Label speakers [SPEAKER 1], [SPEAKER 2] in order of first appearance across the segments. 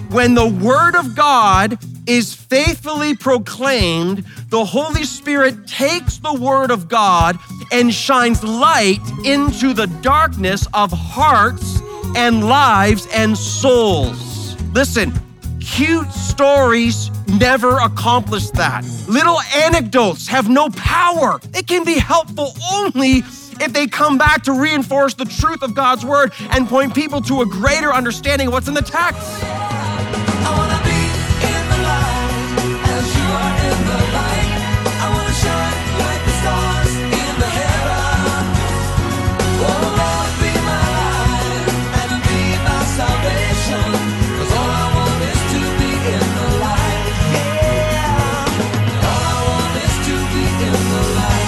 [SPEAKER 1] When the word of God is faithfully proclaimed, the Holy Spirit takes the word of God and shines light into the darkness of hearts and lives and souls. Listen, cute stories never accomplish that. Little anecdotes have no power. It can be helpful only if they come back to reinforce the truth of God's word and point people to a greater understanding of what's in the text.
[SPEAKER 2] I wanna be in the light as you are in the light. I wanna shine like the stars in the heaven. Oh Lord, be my light and be my salvation. 'Cause all I want is to be in the light. Yeah. All I want is to be in the light.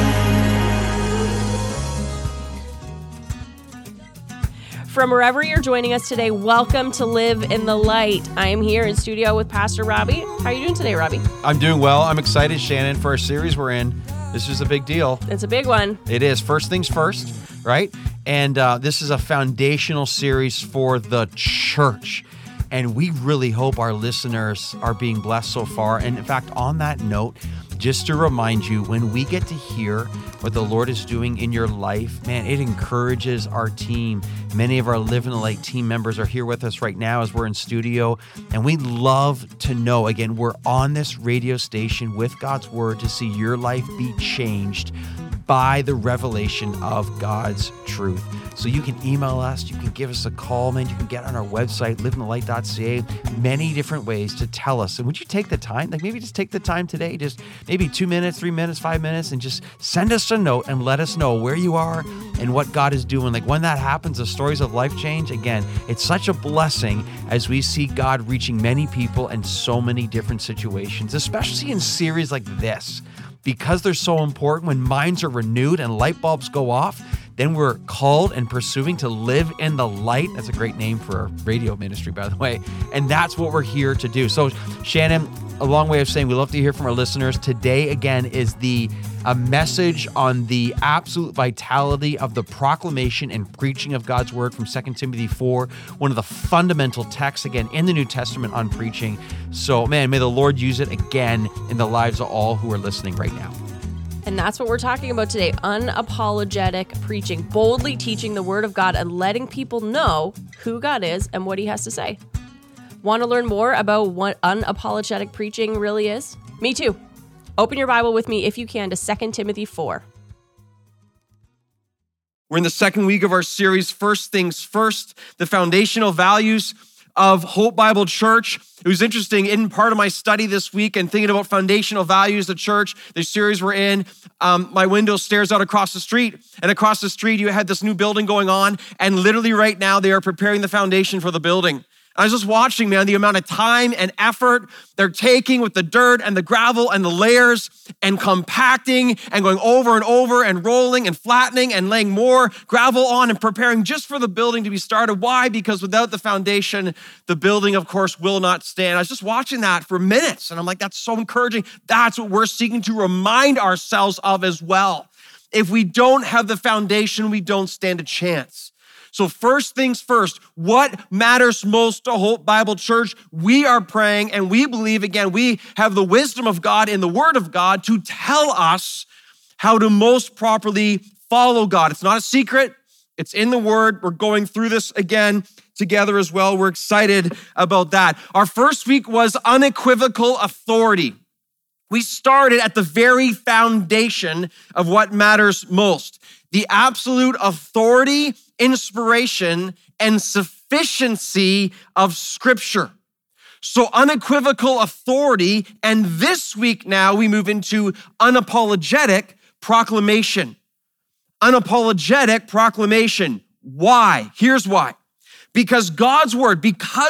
[SPEAKER 3] From wherever you're joining us today, welcome to Live in the Light. I am here in studio with Pastor Robbie. How are you doing today, Robbie?
[SPEAKER 4] I'm doing well. I'm excited, Shannon, for our series we're in. This is a big deal.
[SPEAKER 3] It's a big one.
[SPEAKER 4] It is. First things first, right? And this is a foundational series for the church. And we really hope our listeners are being blessed so far. And in fact, on that note, just to remind you, when we get to hear what the Lord is doing in your life, man, it encourages our team. Many of our Live in the Light team members are here with us right now as we're in studio. And we love to know, again, we're on this radio station with God's word to see your life be changed by the revelation of God's truth. So you can email us, you can give us a call, man. You can get on our website, liveinthelight.ca, many different ways to tell us. And would you take the time, like maybe just take the time today, just maybe 2 minutes, 3 minutes, 5 minutes, and just send us a note and let us know where you are and what God is doing. Like when that happens, the stories of life change, again, it's such a blessing as we see God reaching many people in so many different situations, especially in series like this. Because they're so important, when minds are renewed and light bulbs go off, then we're called and pursuing to live in the light. That's a great name for a radio ministry, by the way. And that's what we're here to do. So, Shannon, a long way of saying we love to hear from our listeners. Today, again, is a message on the absolute vitality of the proclamation and preaching of God's word from 2 Timothy 4, one of the fundamental texts, again, in the New Testament on preaching. So, man, may the Lord use it again in the lives of all who are listening right now.
[SPEAKER 3] And that's what we're talking about today. Unapologetic preaching, boldly teaching the word of God and letting people know who God is and what he has to say. Want to learn more about what unapologetic preaching really is? Me too. Open your Bible with me, if you can, to 2 Timothy 4.
[SPEAKER 1] We're in the second week of our series, First Things First, the foundational values of Hope Bible Church. It was interesting, in part of my study this week and thinking about foundational values of church, the series we're in, my window stares out across the street. And across the street, you had this new building going on. And literally right now, they are preparing the foundation for the building. I was just watching, man, the amount of time and effort they're taking with the dirt and the gravel and the layers and compacting and going over and over and rolling and flattening and laying more gravel on and preparing just for the building to be started. Why? Because without the foundation, the building, of course, will not stand. I was just watching that for minutes and I'm like, that's so encouraging. That's what we're seeking to remind ourselves of as well. If we don't have the foundation, we don't stand a chance. So first things first, what matters most to Hope Bible Church? We are praying and we believe, again, we have the wisdom of God in the Word of God to tell us how to most properly follow God. It's not a secret. It's in the Word. We're going through this again together as well. We're excited about that. Our first week was unequivocal authority. We started at the very foundation of what matters most. The absolute authority, inspiration, and sufficiency of Scripture. So unequivocal authority, and this week now we move into unapologetic proclamation. Unapologetic proclamation. Why? Here's why. Because God's word,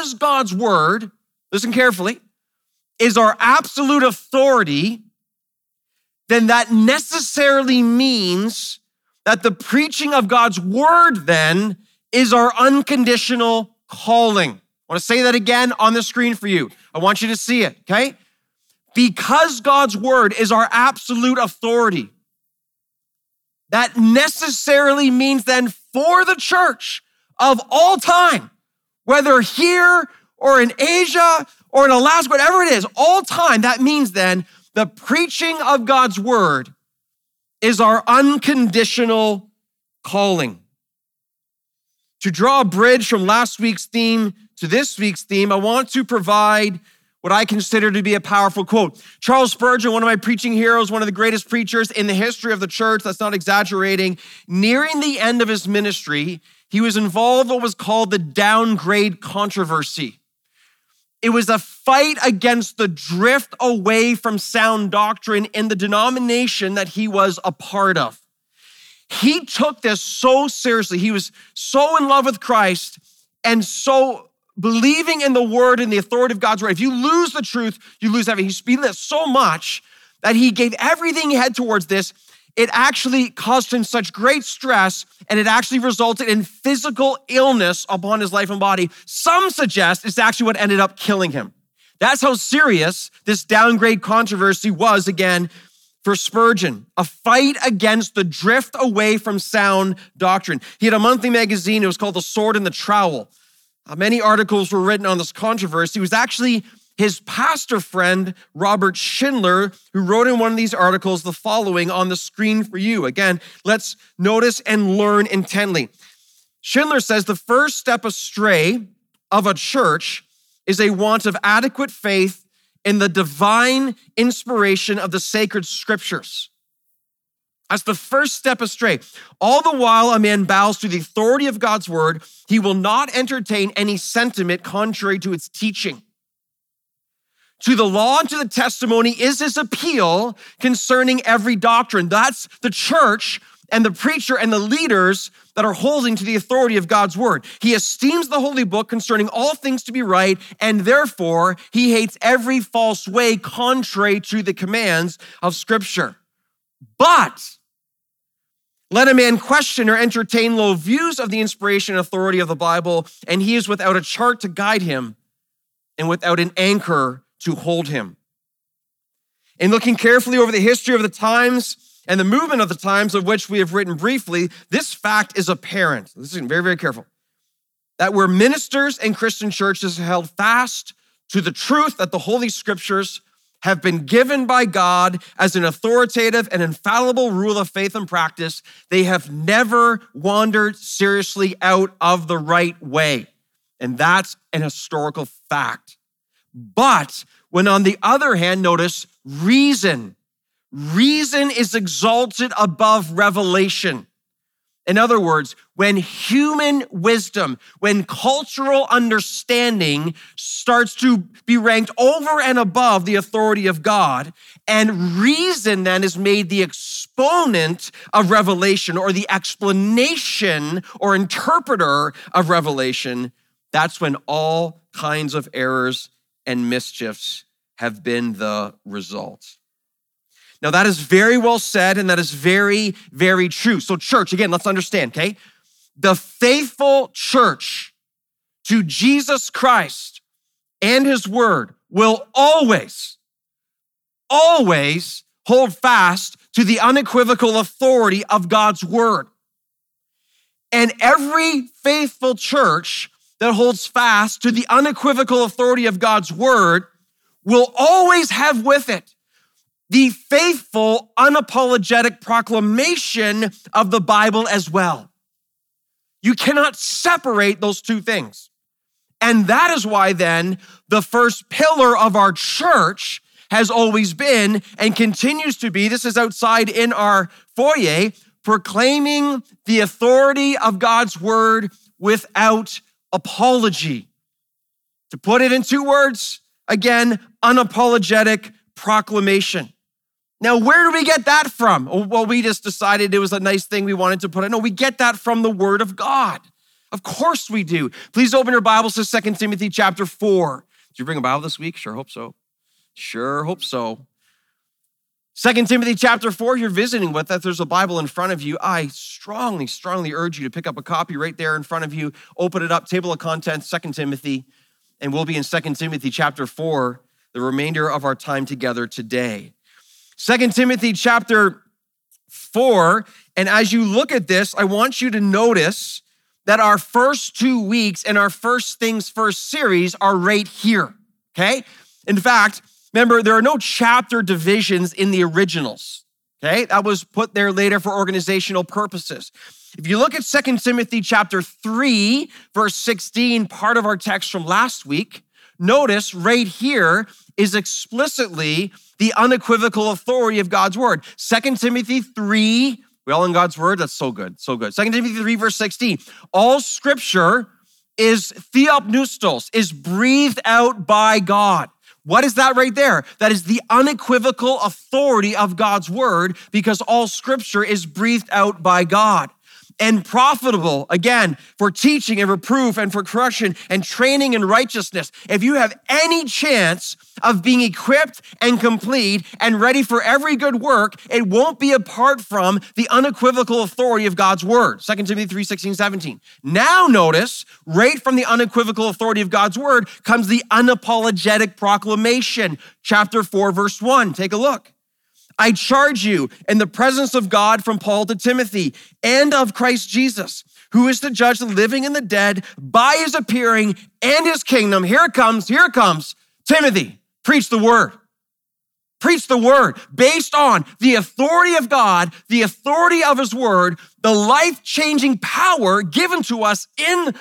[SPEAKER 1] listen carefully, is our absolute authority, then that necessarily means that the preaching of God's word then is our unconditional calling. I want to say that again on the screen for you. I want you to see it, okay? Because God's word is our absolute authority, that necessarily means then for the church of all time, whether here or in Asia or in Alaska, whatever it is, all time, that means then the preaching of God's word is our unconditional calling. To draw a bridge from last week's theme to this week's theme, I want to provide what I consider to be a powerful quote. Charles Spurgeon, one of my preaching heroes, one of the greatest preachers in the history of the church, that's not exaggerating, nearing the end of his ministry, he was involved in what was called the downgrade controversy. It was a fight against the drift away from sound doctrine in the denomination that he was a part of. He took this so seriously. He was so in love with Christ and so believing in the word and the authority of God's word. If you lose the truth, you lose everything. He believed this so much that he gave everything he had towards this. It actually caused him such great stress, and it actually resulted in physical illness upon his life and body. Some suggest it's actually what ended up killing him. That's how serious this downgrade controversy was, again, for Spurgeon, a fight against the drift away from sound doctrine. He had a monthly magazine. It was called The Sword and the Trowel. Many articles were written on this controversy. It was actually his pastor friend, Robert Schindler, who wrote in one of these articles the following on the screen for you. Again, let's notice and learn intently. Schindler says the first step astray of a church is a want of adequate faith in the divine inspiration of the sacred scriptures. That's the first step astray. All the while a man bows to the authority of God's word, he will not entertain any sentiment contrary to its teaching. To the law and to the testimony is his appeal concerning every doctrine. That's the church and the preacher and the leaders that are holding to the authority of God's word. He esteems the holy book concerning all things to be right, and therefore he hates every false way contrary to the commands of Scripture. But let a man question or entertain low views of the inspiration and authority of the Bible, and he is without a chart to guide him and without an anchor to hold him. In looking carefully over the history of the times and the movement of the times of which we have written briefly, this fact is apparent. Listen, very, very careful. That where ministers and Christian churches held fast to the truth that the Holy Scriptures have been given by God as an authoritative and infallible rule of faith and practice, they have never wandered seriously out of the right way. And that's an historical fact. But when on the other hand, notice reason is exalted above revelation. In other words, when human wisdom, when cultural understanding starts to be ranked over and above the authority of God, and reason then is made the exponent of revelation or the explanation or interpreter of revelation, that's when all kinds of errors and mischiefs have been the result. Now, that is very well said, and that is very, very true. So church, again, let's understand, okay? The faithful church to Jesus Christ and his word will always hold fast to the unequivocal authority of God's word. And every faithful church that holds fast to the unequivocal authority of God's word will always have with it the faithful, unapologetic proclamation of the Bible as well. You cannot separate those two things. And that is why then the first pillar of our church has always been and continues to be, this is outside in our foyer, proclaiming the authority of God's word without apology. To put it in two words, again, unapologetic proclamation. Now, where do we get that from? Well, we just decided it was a nice thing we wanted to put in. No, we get that from the word of God. Of course we do. Please open your Bibles to 2 Timothy chapter 4. Did you bring a Bible this week? Sure hope so. Sure hope so. 2 Timothy chapter 4, you're visiting with us. There's a Bible in front of you. I strongly urge you to pick up a copy right there in front of you. Open it up, table of contents, 2 Timothy, and we'll be in 2 Timothy chapter 4, the remainder of our time together today. 2 Timothy chapter 4, and as you look at this, I want you to notice that our first 2 weeks in our First Things First series are right here, okay? In fact, remember, there are no chapter divisions in the originals, okay? That was put there later for organizational purposes. If you look at 2 Timothy chapter 3, verse 16, part of our text from last week, notice right here is explicitly the unequivocal authority of God's word. 2 Timothy 3, we all in God's word? That's so good, so good. 2 Timothy 3, verse 16, all scripture is theopneustos, is breathed out by God. What is that right there? That is the unequivocal authority of God's word, because all scripture is breathed out by God. And profitable, again, for teaching and reproof and for correction and training in righteousness. If you have any chance of being equipped and complete and ready for every good work, it won't be apart from the unequivocal authority of God's word. 2 Timothy 3, 16, 17. Now notice, right from the unequivocal authority of God's word comes the unapologetic proclamation. Chapter 4, verse 1. Take a look. I charge you in the presence of God from Paul to Timothy and of Christ Jesus, who is to judge the living and the dead by his appearing and his kingdom. Here it comes. Timothy, preach the word. Preach the word based on the authority of God, the authority of his word, the life-changing power given to us in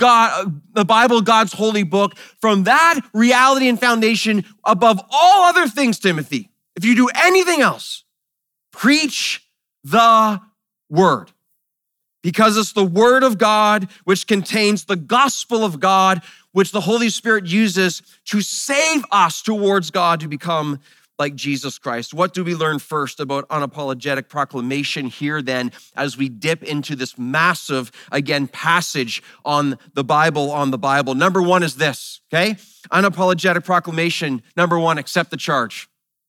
[SPEAKER 1] the Bible, God's holy book. From that reality and foundation, above all other things, Timothy, if you do anything else, preach the word, because it's the word of God which contains the gospel of God, which the Holy Spirit uses to save us towards God to become like Jesus Christ. What do we learn first about unapologetic proclamation here then as we dip into this massive, again, passage on the Bible? Number one is this, okay? Unapologetic proclamation. Number one, accept the charge.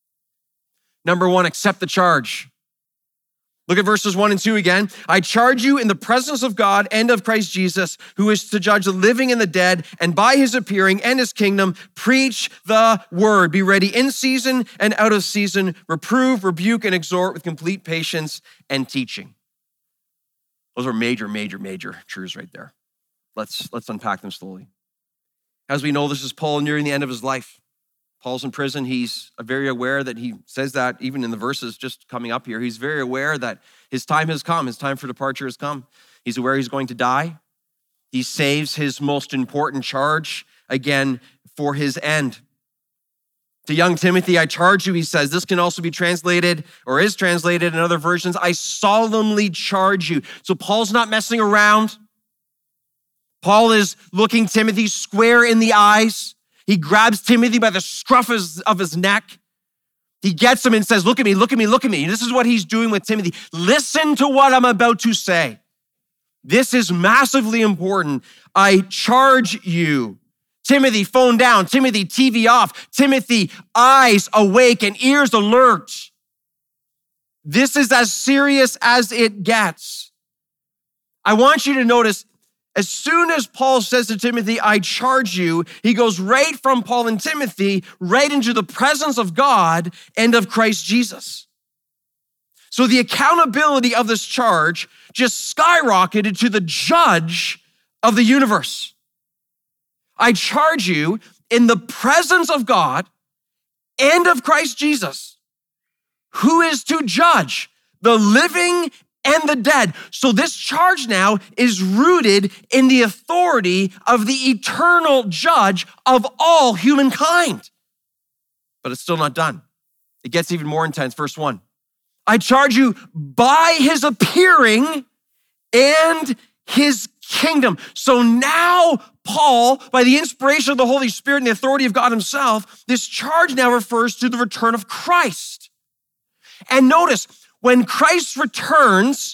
[SPEAKER 1] Number one, accept the charge. Look at verses 1 and 2 again. I charge you in the presence of God and of Christ Jesus, who is to judge the living and the dead, and by his appearing and his kingdom, preach the word. Be ready in season and out of season. Reprove, rebuke, and exhort with complete patience and teaching. Those are major truths right there. Let's unpack them slowly. As we know, this is Paul nearing the end of his life. Paul's in prison. He's very aware that he says that even in the verses just coming up here. He's very aware that his time has come. His time for departure has come. He's aware he's going to die. He saves his most important charge, again, for his end. To young Timothy, I charge you, he says. This can also be translated, or is translated in other versions. I solemnly charge you. So Paul's not messing around. Paul is looking Timothy square in the eyes. He grabs Timothy by the scruff of his neck. He gets him and says, look at me. This is what he's doing with Timothy. Listen to what I'm about to say. This is massively important. I charge you. Timothy, phone down. Timothy, TV off. Timothy, eyes awake and ears alert. This is as serious as it gets. I want you to notice, as soon as Paul says to Timothy, I charge you, he goes right from Paul and Timothy right into the presence of God and of Christ Jesus. So the accountability of this charge just skyrocketed to the judge of the universe. I charge you in the presence of God and of Christ Jesus, who is to judge the living and the dead. So this charge now is rooted in the authority of the eternal judge of all humankind. But it's still not done. It gets even more intense. Verse 1. I charge you by his appearing and his kingdom. So now Paul, by the inspiration of the Holy Spirit and the authority of God himself, this charge now refers to the return of Christ. And notice, when Christ returns,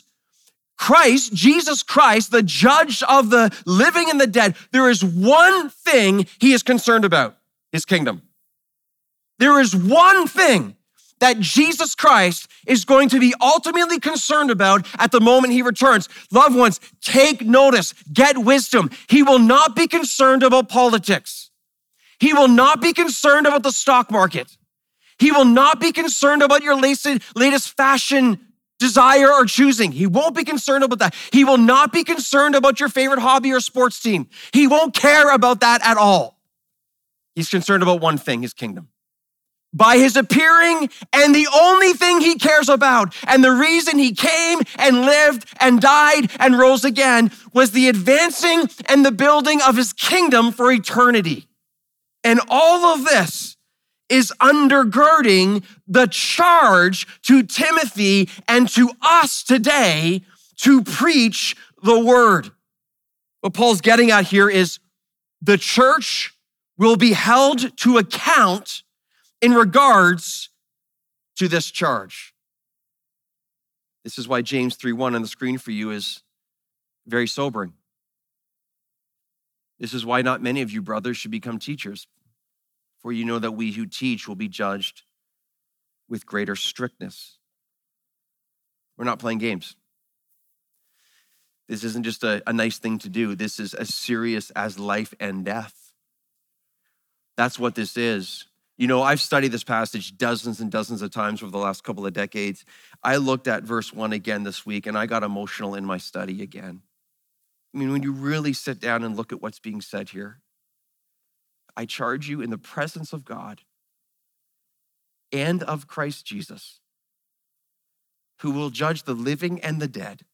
[SPEAKER 1] Jesus Christ, the judge of the living and the dead, there is one thing he is concerned about, his kingdom. There is one thing that Jesus Christ is going to be ultimately concerned about at the moment he returns. Loved ones, take notice, get wisdom. He will not be concerned about politics. He will not be concerned about the stock market. He will not be concerned about your latest fashion desire or choosing. He won't be concerned about that. He will not be concerned about your favorite hobby or sports team. He won't care about that at all. He's concerned about one thing, his kingdom. By his appearing, and the only thing he cares about, and the reason he came and lived and died and rose again, was the advancing and the building of his kingdom for eternity. And all of this is undergirding the charge to Timothy and to us today to preach the word. What Paul's getting at here is the church will be held to account in regards to this charge. This is why James 3:1 on the screen for you is very sobering. This is why not many of you brothers should become teachers, for you know that we who teach will be judged with greater strictness. We're not playing games. This isn't just a nice thing to do. This is as serious as life and death. That's what this is. You know, I've studied this passage dozens and dozens of times over the last couple of decades. I looked at verse 1 again this week, and I got emotional in my study again. I mean, when you really sit down and look at what's being said here, I charge you in the presence of God and of Christ Jesus, who will judge the living and the dead,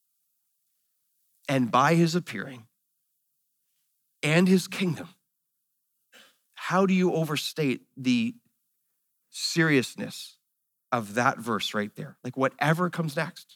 [SPEAKER 1] and by his appearing and his kingdom. How do you overstate the seriousness of that verse right there? Like whatever comes next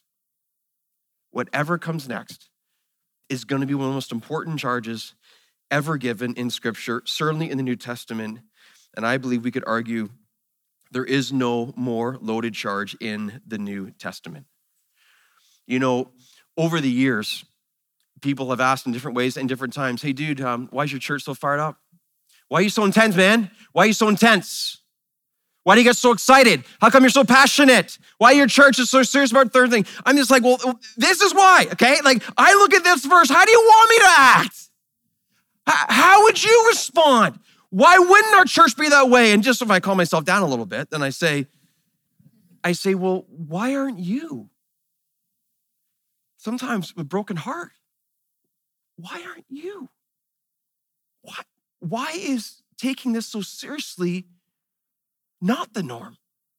[SPEAKER 1] is going to be one of the most important charges ever given in Scripture, certainly in the New Testament. And I believe we could argue there is no more loaded charge in the New Testament. You know, over the years, people have asked in different ways and different times, hey dude, why is your church so fired up? Why are you so intense, man? Why are you so intense? Why do you get so excited? How come you're so passionate? Why your church is so serious about third thing? I'm just like, well, this is why, okay? Like, I look at this verse, how do you want me to act? How would you respond? Why wouldn't our church be that way? And just if I calm myself down a little bit, then I say, well, why aren't you? Sometimes with broken heart, why aren't you? Why is taking this so seriously not the norm?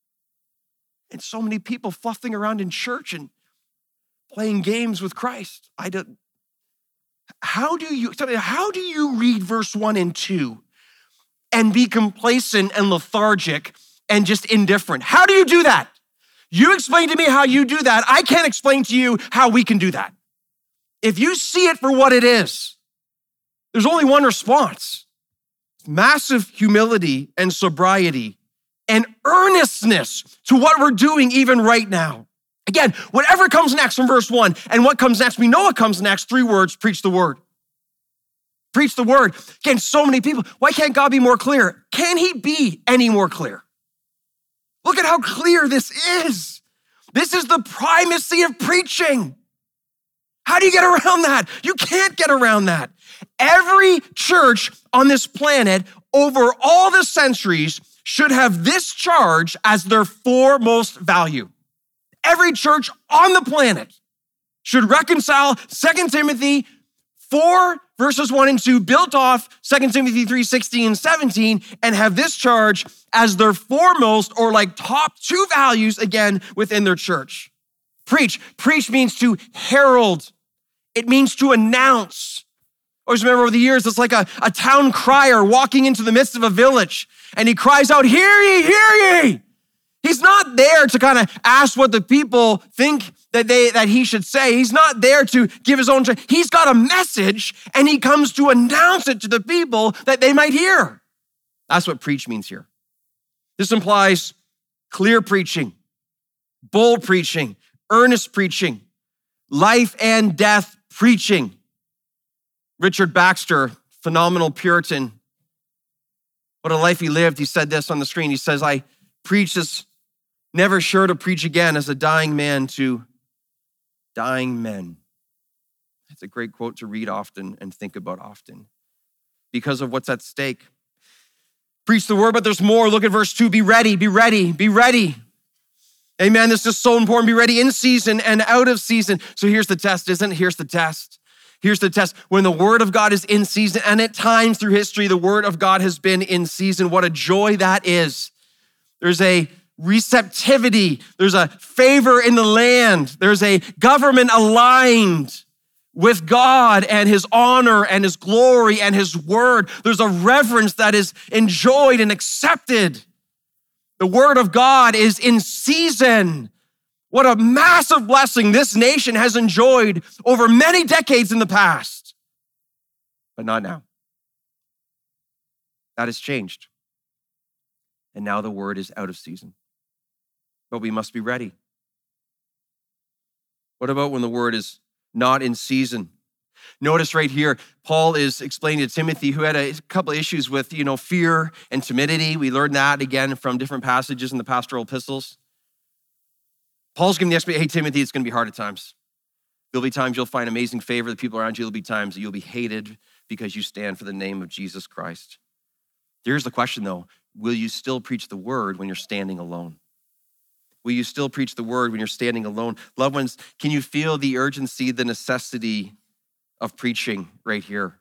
[SPEAKER 1] And so many people fluffing around in church and playing games with Christ. How do you read verse 1 and 2 and be complacent and lethargic and just indifferent? How do you do that? You explain to me how you do that. I can't explain to you how we can do that. If you see it for what it is, there's only one response. Massive humility and sobriety and earnestness to what we're doing even right now. Again, whatever comes next from verse 1 and what comes next, we know what comes next. 3 words, preach the word. Preach the word. Again, so many people, why can't God be more clear? Can he be any more clear? Look at how clear this is. This is the primacy of preaching. How do you get around that? You can't get around that. Every church on this planet over all the centuries should have this charge as their foremost value. Every church on the planet should reconcile 2 Timothy 4 verses 1 and 2 built off 2 Timothy 3, 16 and 17 and have this charge as their foremost or like top 2 values again within their church. Preach. Preach means to herald. It means to announce. I always remember over the years, it's like a town crier walking into the midst of a village and he cries out, hear ye, hear ye. He's not there to kind of ask what the people think that he should say. He's not there to give his own. He's got a message and he comes to announce it to the people that they might hear. That's what preach means here. This implies clear preaching, bold preaching, earnest preaching, life and death preaching. Richard Baxter, phenomenal Puritan, what a life he lived. He said this on the screen. He says, I preach this, never sure to preach again as a dying man to dying men. It's a great quote to read often and think about often because of what's at stake. Preach the word, but there's more. Look at verse 2. Be ready, be ready, be ready. Amen. This is so important. Be ready in season and out of season. So here's the test, isn't it? Here's the test. Here's the test. When the word of God is in season, and at times through history, the word of God has been in season. What a joy that is. There's a receptivity. There's a favor in the land. There's a government aligned with God and his honor and his glory and his word. There's a reverence that is enjoyed and accepted. The word of God is in season. What a massive blessing this nation has enjoyed over many decades in the past, but not now. That has changed. And now the word is out of season. But we must be ready. What about when the word is not in season? Notice right here, Paul is explaining to Timothy, who had a couple of issues with, fear and timidity. We learned that again from different passages in the pastoral epistles. Paul's giving the explanation, hey, Timothy, it's going to be hard at times. There'll be times you'll find amazing favor. The people around you, there'll be times that you'll be hated because you stand for the name of Jesus Christ. Here's the question, though. Will you still preach the word when you're standing alone? Will you still preach the word when you're standing alone? Loved ones, can you feel the urgency, the necessity of preaching right here?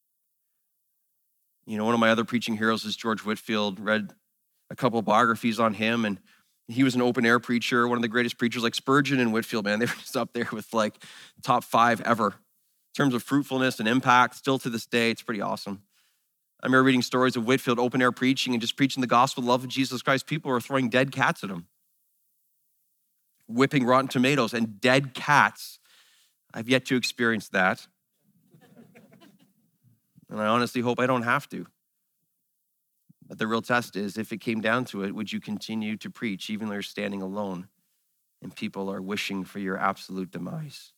[SPEAKER 1] One of my other preaching heroes is George Whitefield. Read a couple of biographies on him, and he was an open air preacher, one of the greatest preachers, like Spurgeon and Whitefield, man. They were just up there with like top 5 ever in terms of fruitfulness and impact. Still to this day, it's pretty awesome. I remember reading stories of Whitefield open air preaching and just preaching the gospel, the love of Jesus Christ. People were throwing dead cats at him, whipping rotten tomatoes and dead cats. I've yet to experience that. And I honestly hope I don't have to. But the real test is, if it came down to it, would you continue to preach even though you're standing alone and people are wishing for your absolute demise?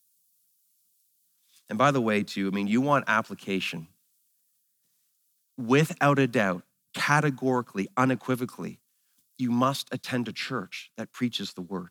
[SPEAKER 1] And by the way, too, you want application. Without a doubt, categorically, unequivocally, you must attend a church that preaches the word.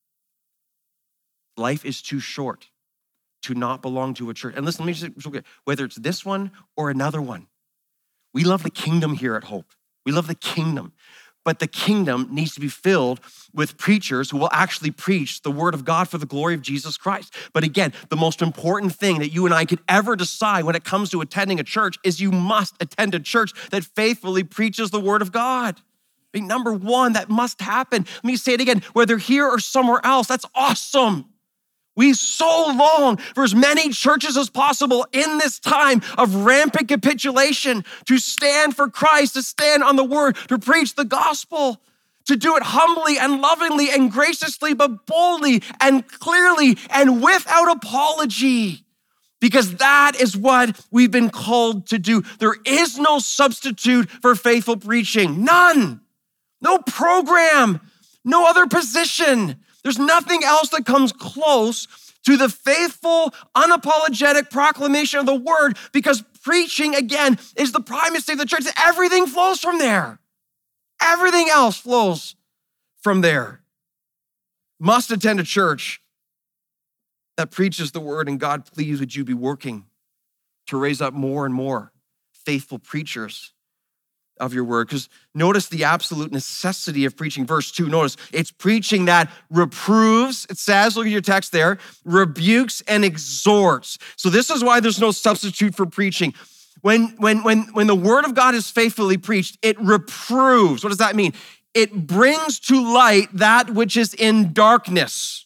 [SPEAKER 1] Life is too short to not belong to a church. And listen, let me just say, whether it's this one or another one, we love the kingdom here at Hope. We love the kingdom. But the kingdom needs to be filled with preachers who will actually preach the word of God for the glory of Jesus Christ. But again, the most important thing that you and I could ever decide when it comes to attending a church is you must attend a church that faithfully preaches the word of God. Number one, that must happen. Let me say it again, whether here or somewhere else, that's awesome. We so long for as many churches as possible in this time of rampant capitulation to stand for Christ, to stand on the word, to preach the gospel, to do it humbly and lovingly and graciously, but boldly and clearly and without apology, because that is what we've been called to do. There is no substitute for faithful preaching. None. No program, no other position. There's nothing else that comes close to the faithful, unapologetic proclamation of the word, because preaching, again, is the primacy of the church. Everything flows from there. Everything else flows from there. Must attend a church that preaches the word, and God, please, would you be working to raise up more and more faithful preachers of your word. Because notice the absolute necessity of preaching. Verse 2, notice it's preaching that reproves, it says, look at your text there, rebukes and exhorts. So this is why there's no substitute for preaching. When the word of God is faithfully preached, it reproves. What does that mean? It brings to light that which is in darkness.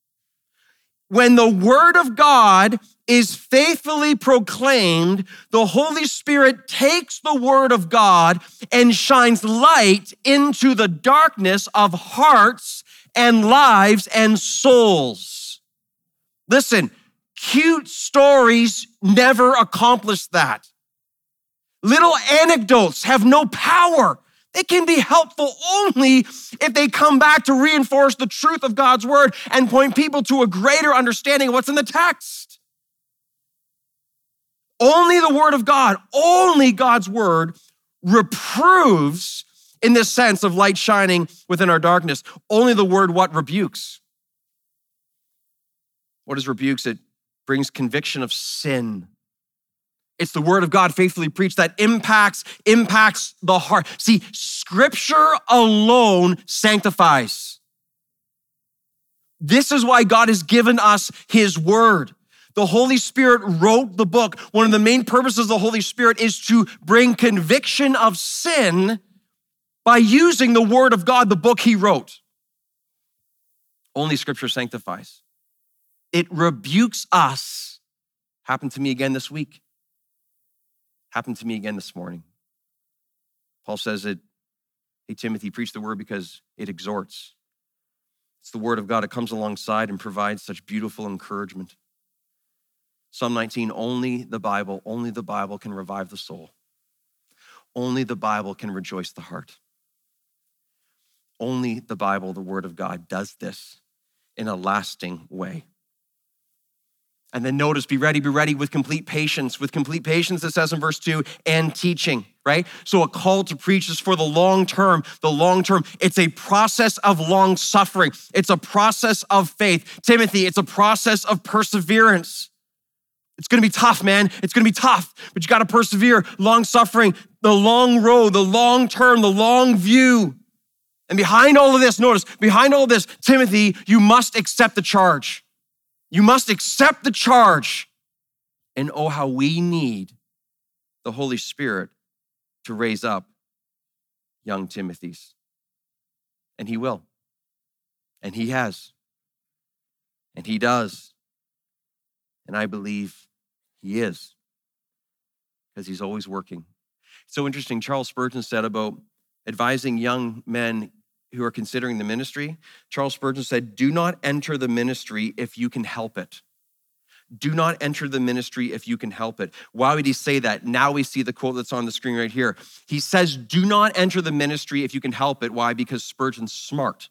[SPEAKER 1] When the word of God is faithfully proclaimed, the Holy Spirit takes the word of God and shines light into the darkness of hearts and lives and souls. Listen, cute stories never accomplish that. Little anecdotes have no power. They can be helpful only if they come back to reinforce the truth of God's word and point people to a greater understanding of what's in the text. Only the word of God, only God's word reproves in this sense of light shining within our darkness. Only the word what rebukes? What is rebukes? It brings conviction of sin. It's the word of God faithfully preached that impacts the heart. See, scripture alone sanctifies. This is why God has given us his word. The Holy Spirit wrote the book. One of the main purposes of the Holy Spirit is to bring conviction of sin by using the word of God, the book he wrote. Only scripture sanctifies. It rebukes us. Happened to me again this week. Happened to me again this morning. Paul says that, hey, Timothy, preach the word because it exhorts. It's the word of God. It comes alongside and provides such beautiful encouragement. Psalm 19, only the Bible can revive the soul. Only the Bible can rejoice the heart. Only the Bible, the word of God, does this in a lasting way. And then notice, be ready with complete patience. With complete patience, it says in verse 2, and teaching, right? So a call to preach is for the long term. The long term, it's a process of long suffering. It's a process of faith. Timothy, it's a process of perseverance. It's going to be tough, man. It's going to be tough, but you got to persevere. Long suffering, the long road, the long term, the long view. And behind all of this, notice, behind all of this, Timothy, you must accept the charge. You must accept the charge. And oh, how we need the Holy Spirit to raise up young Timothys. And he will. And he has. And he does. And I believe he is. Because he's always working. It's so interesting. Charles Spurgeon said about advising young men who are considering the ministry. Charles Spurgeon said, do not enter the ministry if you can help it. Do not enter the ministry if you can help it. Why would he say that? Now we see the quote that's on the screen right here. He says, do not enter the ministry if you can help it. Why? Because Spurgeon's smart.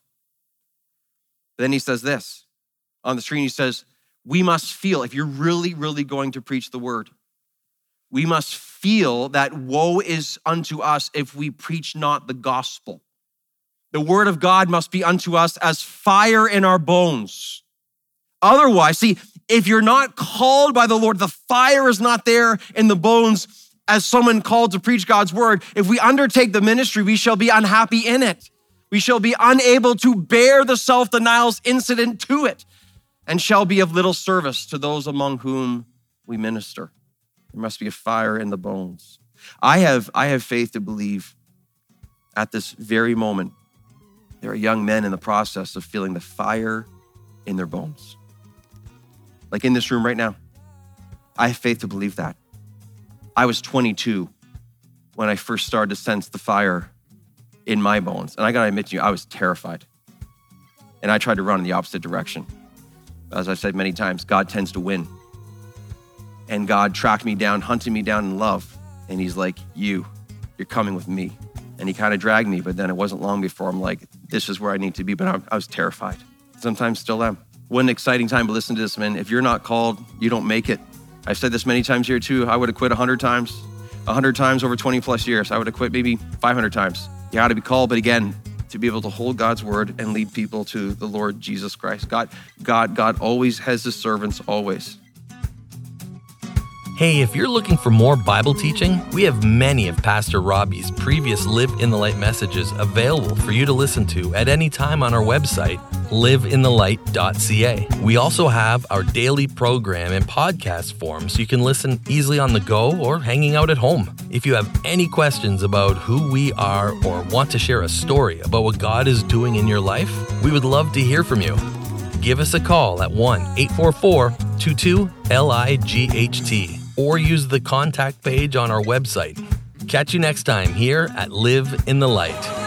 [SPEAKER 1] Then he says this on the screen. He says, we must feel, if you're really, really going to preach the word, we must feel that woe is unto us if we preach not the gospel. The word of God must be unto us as fire in our bones. Otherwise, see, if you're not called by the Lord, the fire is not there in the bones as someone called to preach God's word. If we undertake the ministry, we shall be unhappy in it. We shall be unable to bear the self-denials incident to it and shall be of little service to those among whom we minister. There must be a fire in the bones. I have faith to believe at this very moment, there are young men in the process of feeling the fire in their bones. Like in this room right now. I have faith to believe that. I was 22 when I first started to sense the fire in my bones. And I gotta admit to you, I was terrified. And I tried to run in the opposite direction. As I've said many times, God tends to win. And God tracked me down, hunted me down in love. And he's like, you're coming with me. And he kind of dragged me, but then it wasn't long before I'm like, this is where I need to be. But I was terrified. Sometimes still am. What an exciting time to listen to this, man. If you're not called, you don't make it. I've said this many times here too. I would have quit 100 times. 100 times over 20 plus years. I would have quit maybe 500 times. You got to be called, but again, to be able to hold God's word and lead people to the Lord Jesus Christ. God always has his servants, always.
[SPEAKER 5] Hey, if you're looking for more Bible teaching, we have many of Pastor Robbie's previous Live in the Light messages available for you to listen to at any time on our website, liveinthelight.ca. We also have our daily program in podcast form so you can listen easily on the go or hanging out at home. If you have any questions about who we are or want to share a story about what God is doing in your life, we would love to hear from you. Give us a call at 1-844-22-LIGHT or use the contact page on our website. Catch you next time here at Live in the Light.